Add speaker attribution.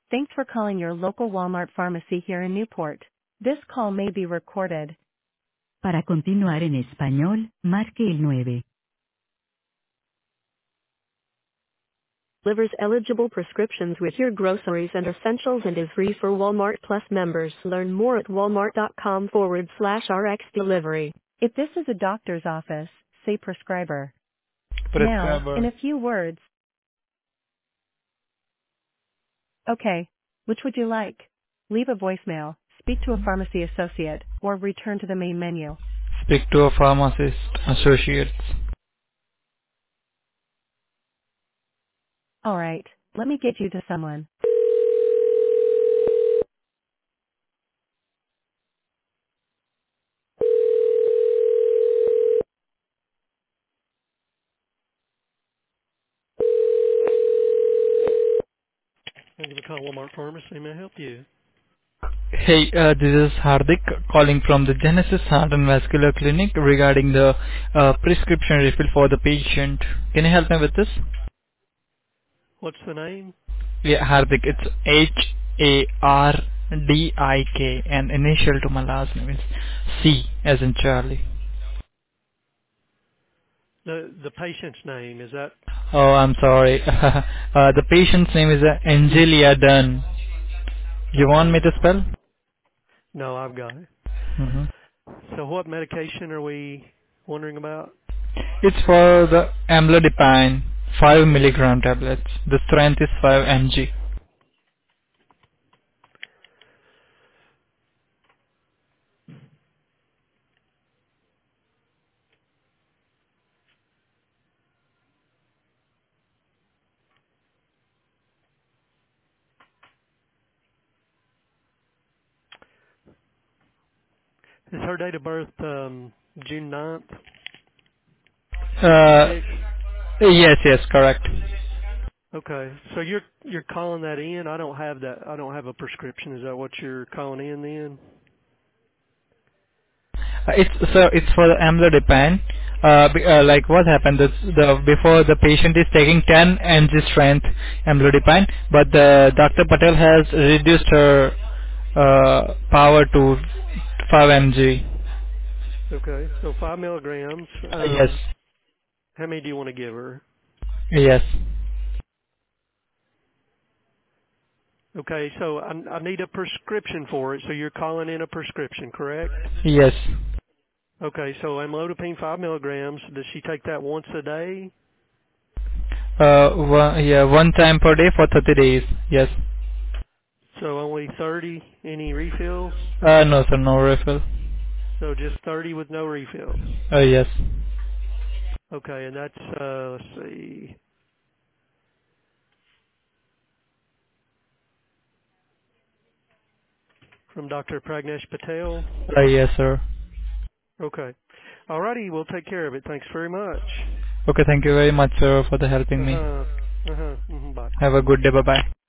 Speaker 1: Thanks for calling your local Walmart pharmacy here in Newport. This call may be recorded. Para continuar en español, marque el 9. Delivers eligible prescriptions with your groceries and essentials and is free for Walmart Plus members. Learn more at walmart.com/RX delivery. If this is a doctor's office, say prescriber. Now, in
Speaker 2: Prescriber.
Speaker 1: a few words. Okay. Which would you like? Leave a voicemail, speak to a pharmacy associate, or return to the main menu.
Speaker 2: Speak to a pharmacist associate.
Speaker 1: Alright, let me get you to someone. Thank you for calling Walmart Pharmacy. May I help you?
Speaker 2: Hey, this is Hardik calling from the Genesis Heart and Vascular Clinic regarding the prescription refill for the patient. Can you help me with this?
Speaker 1: What's the name?
Speaker 2: Yeah, Hardik. It's Hardik, and initial to my last name is C as in Charlie.
Speaker 1: The patient's name, is that?
Speaker 2: Oh, I'm sorry. The patient's name is Angelia Dunn. You want me
Speaker 1: Okay.
Speaker 2: to spell?
Speaker 1: No, I've got it.
Speaker 2: Mm-hmm.
Speaker 1: So what medication are we wondering about?
Speaker 2: It's for the amlodipine 5 milligram tablets. The strength is 5 mg.
Speaker 1: Is her date of birth June 9th,
Speaker 2: Uh,
Speaker 1: 6?
Speaker 2: yes, correct.
Speaker 1: Okay. So you're calling that in? I don't have that. I don't have a prescription. Is that what you're calling in then?
Speaker 2: It's for the amlodipine. Like what happened is before the patient is taking 10 mg strength amlodipine, but Dr. Patel has reduced her power to 5 mg.
Speaker 1: Okay. So 5 milligrams.
Speaker 2: Yes,
Speaker 1: How many do you want to give her?
Speaker 2: yes,
Speaker 1: Okay. So I need a prescription for it. So you're calling in a prescription, correct?
Speaker 2: yes.
Speaker 1: Okay. So amlodipine 5 milligrams. Does she take that once a day?
Speaker 2: One time per day for 30 days. Yes.
Speaker 1: So only 30. Any refills?
Speaker 2: No, sir, no refill.
Speaker 1: So just 30 with no refills.
Speaker 2: Yes.
Speaker 1: Okay. And that's let's see, from Dr. Pragnesh Patel.
Speaker 2: Yes, sir.
Speaker 1: Okay. Alrighty, we'll take care of it. Thanks very much.
Speaker 2: Okay, thank you very much, sir, for the helping me.
Speaker 1: Uh-huh. Uh-huh. Bye.
Speaker 2: Have a good day. Bye-bye.